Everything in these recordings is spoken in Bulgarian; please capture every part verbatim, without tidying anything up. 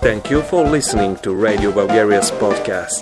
Thank you for listening to Radio Bulgaria's podcast.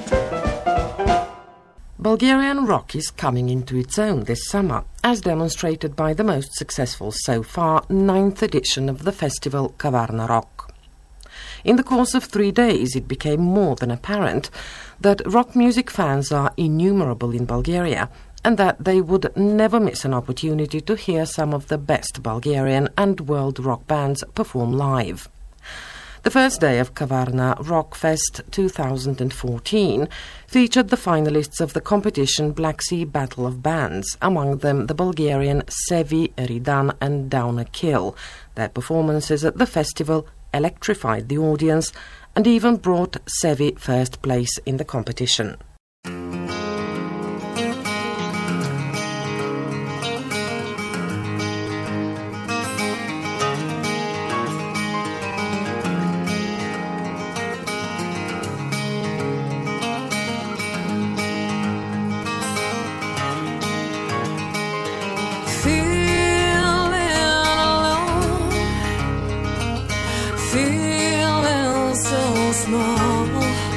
Bulgarian rock is coming into its own this summer, as demonstrated by the most successful so far ninth edition of the festival Kavarna Rock. In the course of three days, it became more than apparent that rock music fans are innumerable in Bulgaria and that they would never miss an opportunity to hear some of the best Bulgarian and world rock bands perform live. The first day of Kavarna Rock Fest two thousand fourteen featured the finalists of the competition Black Sea Battle of Bands, among them the Bulgarian Sevi, Eridan and Downer Kill. Their performances at the festival electrified the audience and even brought Sevi first place in the competition. Feeling so small,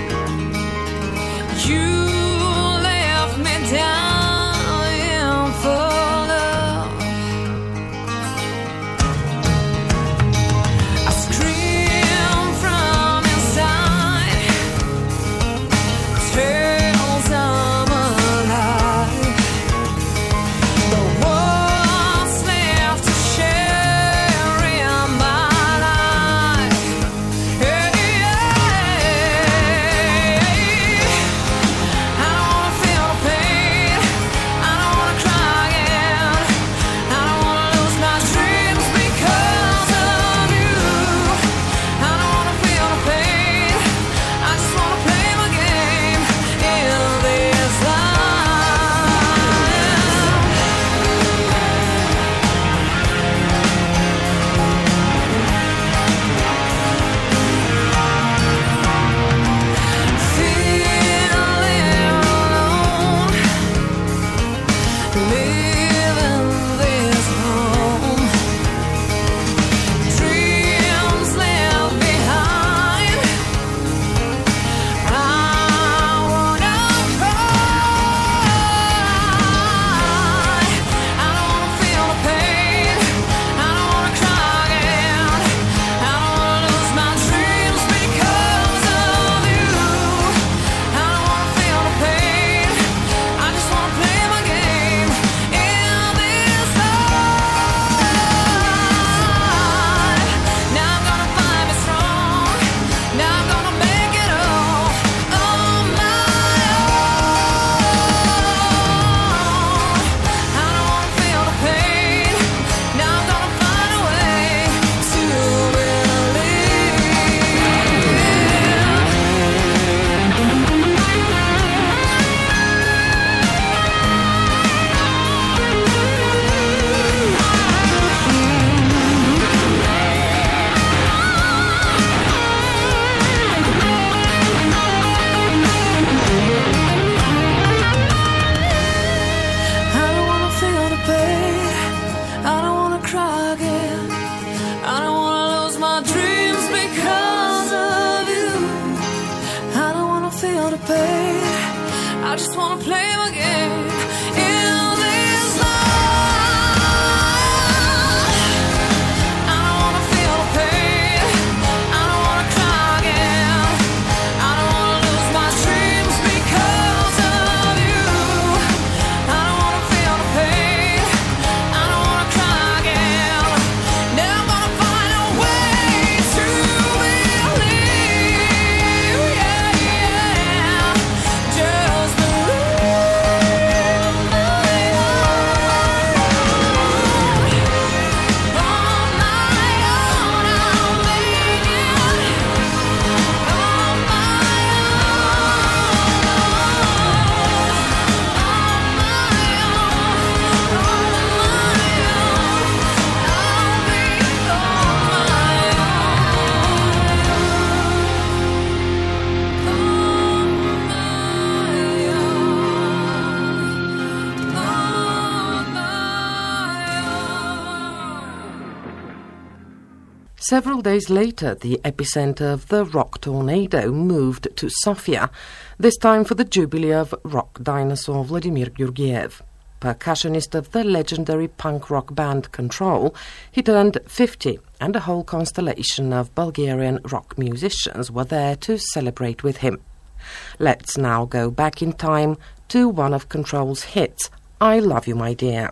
you left me dying for love. I scream from inside, tells I'm alive. The what's left to share in my life. Yeah, yeah. Several days later, the epicenter of the rock tornado moved to Sofia, this time for the jubilee of rock dinosaur Vladimir Gergiev. Percussionist of the legendary punk rock band Control, he turned fifty, and a whole constellation of Bulgarian rock musicians were there to celebrate with him. Let's now go back in time to one of Control's hits, I Love You, My Dear.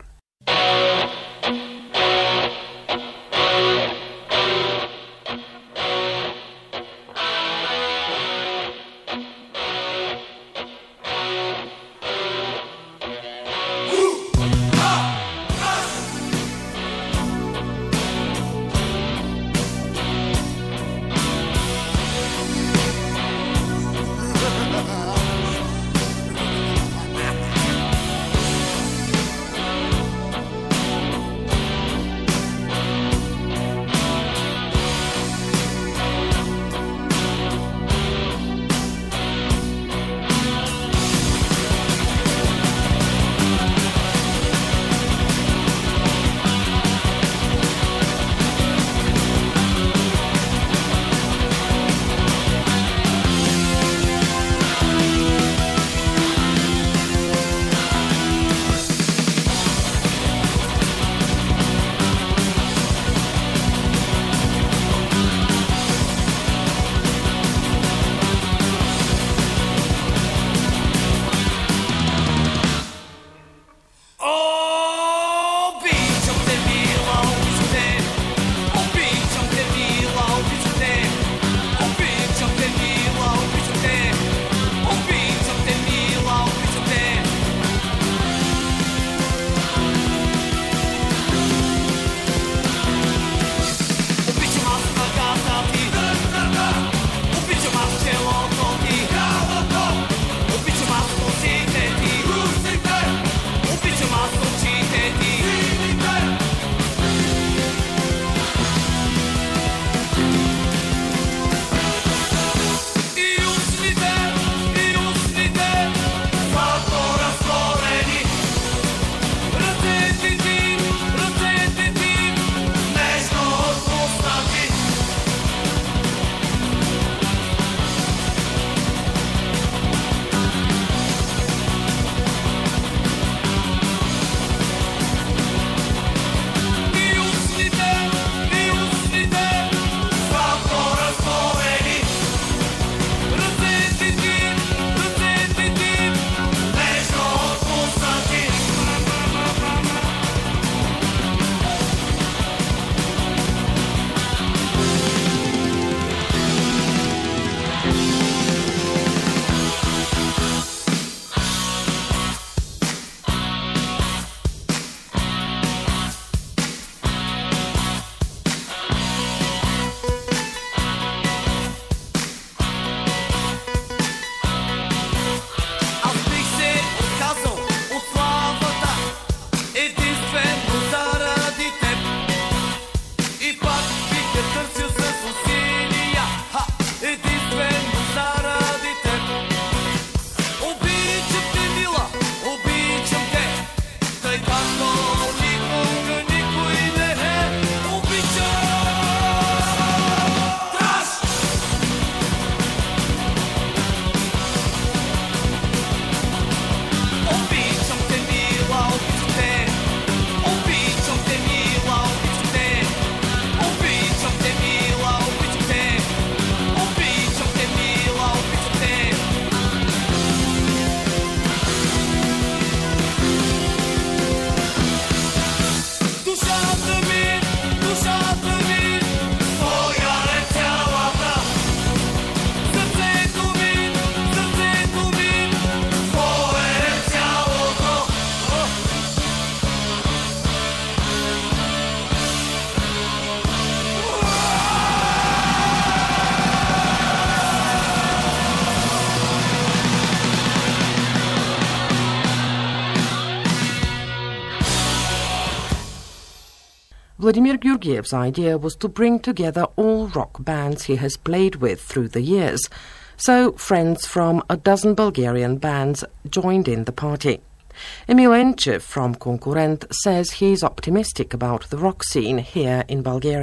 Vladimir Gergiev's idea was to bring together all rock bands he has played with through the years, so friends from a dozen Bulgarian bands joined in the party. Emil Enchev from Concurrent says he's optimistic about the rock scene here in Bulgaria.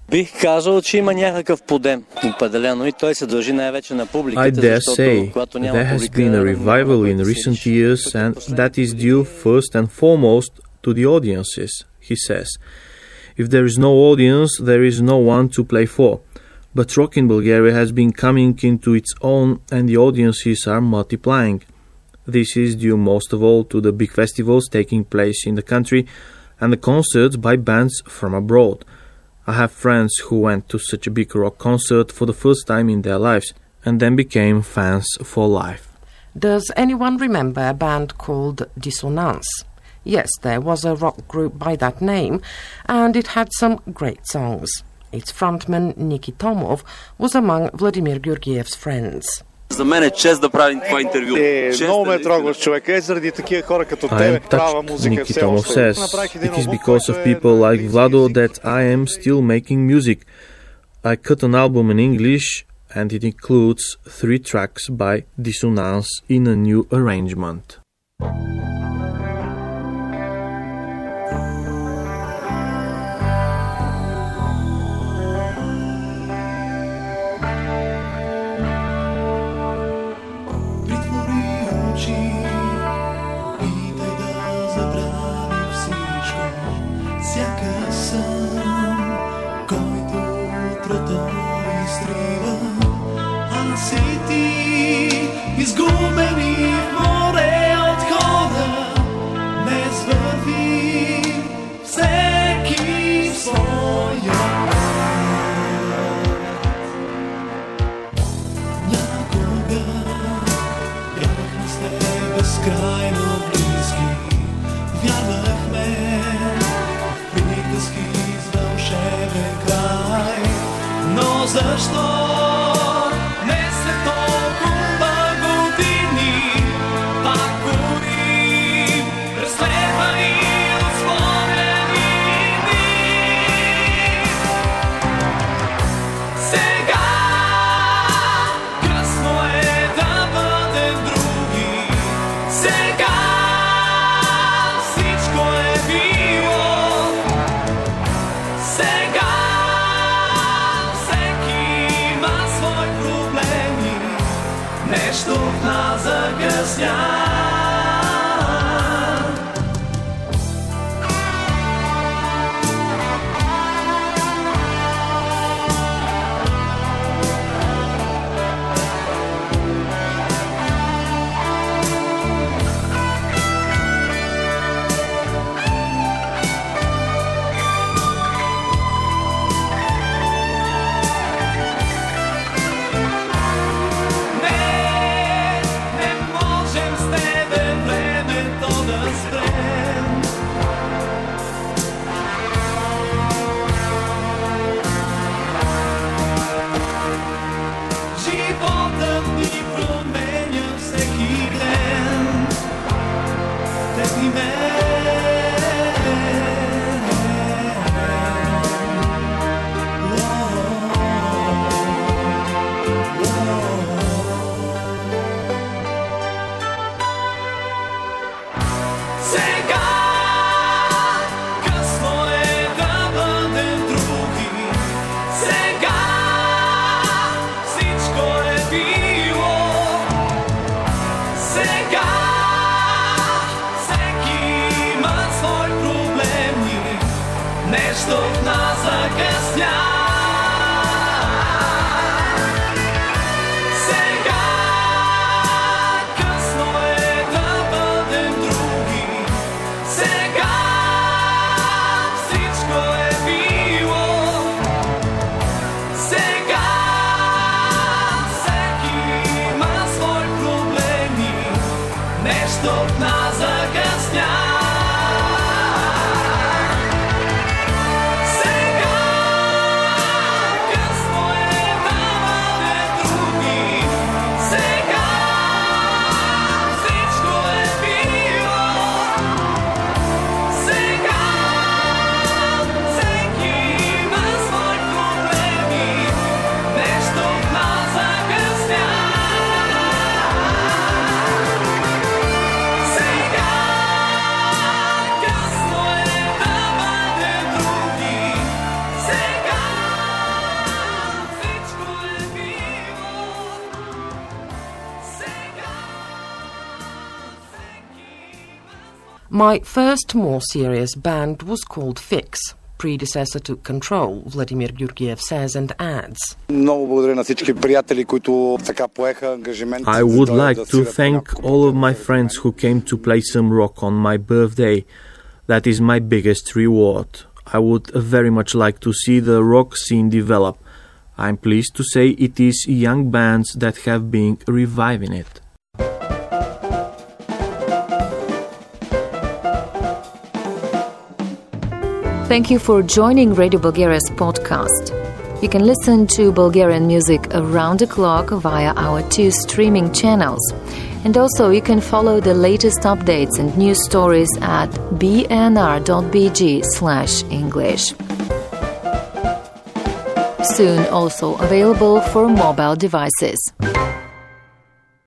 Бих казал, че има някакъв подем, определено, и той се дължи най-вече на I публиката, dare защото say когато няма there has публика, been a няма revival кой in да се recent реши. years, and that is due first and foremost to the audiences, he says. If there is no audience, there is no one to play for. But rock in Bulgaria has been coming into its own, and the audiences are multiplying. This is due most of all to the big festivals taking place in the country and the concerts by bands from abroad. I have friends who went to such a big rock concert for the first time in their lives and then became fans for life. Does anyone remember a band called Dissonance? Yes, there was a rock group by that name, and it had some great songs. Its frontman, Niki Tomov, was among Vladimir Georgiev's friends. За мен е чест да правим това интервю. Е, Чест много е ме наистина. трогваш, човека. Е, заради такива хора като I тебе, am права touched, музика Niki все Tomov още. says. Направих един It is албум, because of който е people на like английски Vlado език. that I am still making music. I cut an album in English and it includes three tracks by Dissonance in a new arrangement. Притвори очи и дай да забрави всичко. Сякаш сън, който утре той изтрива. Аз и ти, изгубени в море от хода, днес върви всеки в своя път. Някога бяхме с теб безкрайно близки, вярвахме в приказки с вълшебен край. Но защо не след толкова години пак горим, преследвани от спомени дни? Сега късно е да бъдем други. Сега всичко е било. Сега всеки има свои проблеми. Нещо в нас закъсня. Не, не можем с тебе времето да спрем. Животът ни променя всеки ден. Теб и Сега късно е да бъдем други. Сега всичко е било. Сега всеки има свои проблеми. Нещо в нас закъсня. Сега късно е да бъдем други. Сега всичко е било. Сега всеки има свои проблеми. Нещо в нас закъсня. Сега късно е да бъдем други. Сега всичко е било. Сега всеки има свои проблеми. Нещо в нас закъсня. Сега My first more serious band was called Fix, predecessor to Control, Vladimir Georgiev says and adds. Много благодаря на всички приятели, които така поеха ангажимент. I would like to thank all of my friends who came to play some rock on my birthday. That is my biggest reward. I would very much like to see the rock scene develop. I'm pleased to say it is young bands that have been reviving it. Thank you for joining Radio Bulgaria's podcast. You can listen to Bulgarian music around the clock via our two streaming channels. And also you can follow the latest updates and news stories at b n r dot b g slash English. Soon also available for mobile devices.